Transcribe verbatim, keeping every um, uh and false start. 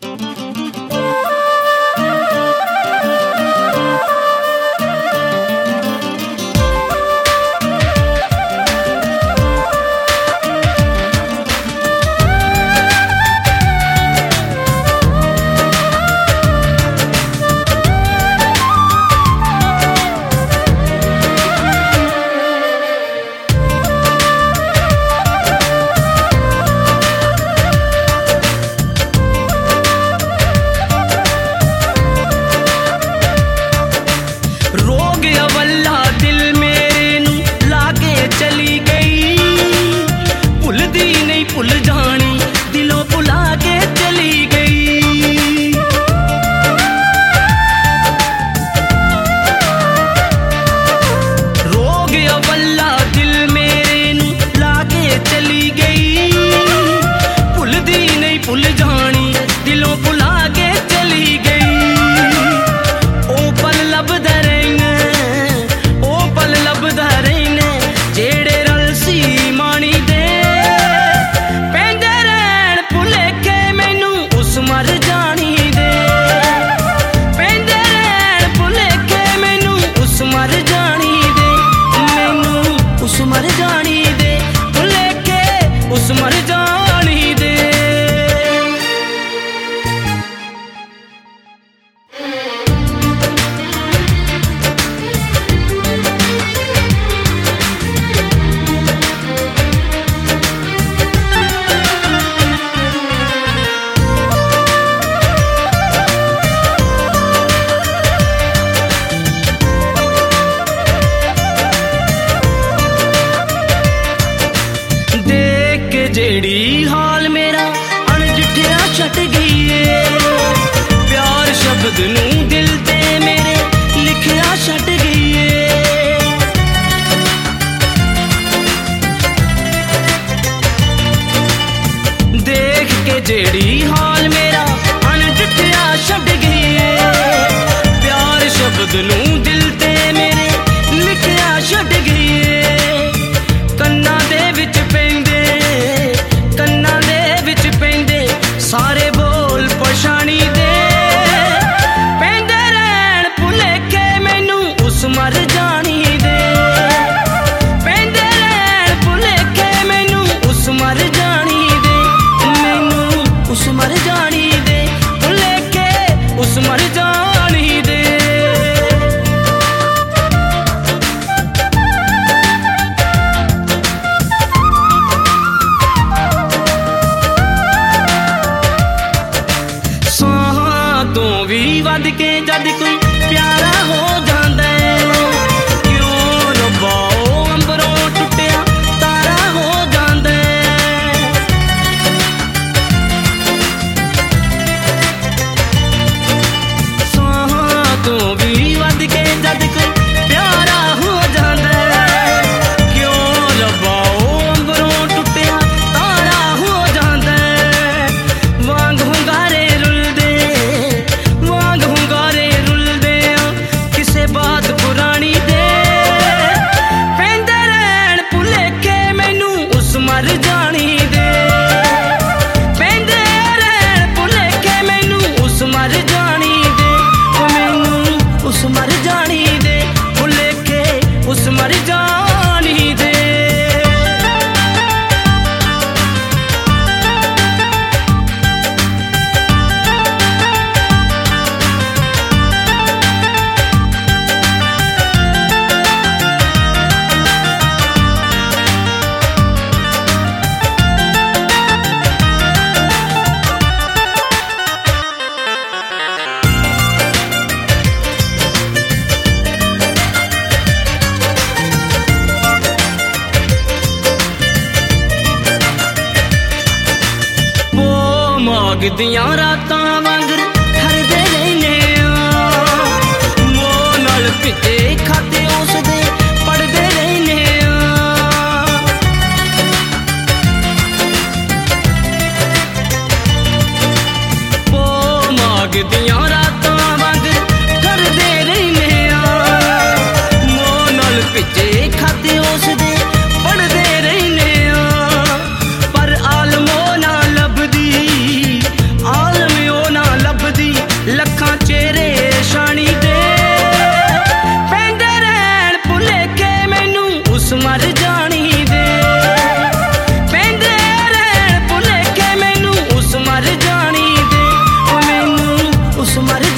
जेड़ी हाल मेरा अणजिठिया छट गई है, प्यार शब्द नू दिल ते मेरे लिखिया छट गई है। देख के जेड़ी हाल मेरा अणजिठिया छट गई है, प्यार शब्द नू दिल ते मेरे लिखिया छट गई है। कन्ना दे विच पैंदे कन्ना दे विच पैंदे सारे बोल पछाणी दे, पैंदे रहन भुलेखे मैनू उस मर जानी दे, पैंदे रहन भुलेखे मैनू उस मर जानी दे, मैनू उस मर जानी दे, भुलेखे उस मर जानी दे। तो भी वध के जद कोई प्यारा हो जांदा है, क्यों रब्बा ओ अंबरों टुटिया तारा हो जांदा है। साहां तो भी वध के जद कोई प्यारा हो जांदा है, क्यों रब्बा ओ अंबरों टुटिया तारा हो जांदा है। वांग हुंगारे रुलदे वांग हुंगारे रुलदे किसे बात पुरानी दे, पैंदे रहन भुलेखे मैनू उस मर जानी दे, पैंदे रहन भुलेखे मैनू उस मर जानी दे, मैनू उस मर जानी दे, भुलेखे उस मर जानी दे। दियां रातां वांगर ठरदे रहने मोह नाल पिते खाते उस दे पढ़दे रहने। मोह माग दियां रातां वांगर ठरदे रहने मोह नाल पिते खाते उस दे पढ़दे रहने। पर आलमो ना लभदी आलम ओ ना उस मर जानी दे। पैंदे रहन भुलेखे मैनू उस मर जानी दे, ओ मैनू उस मर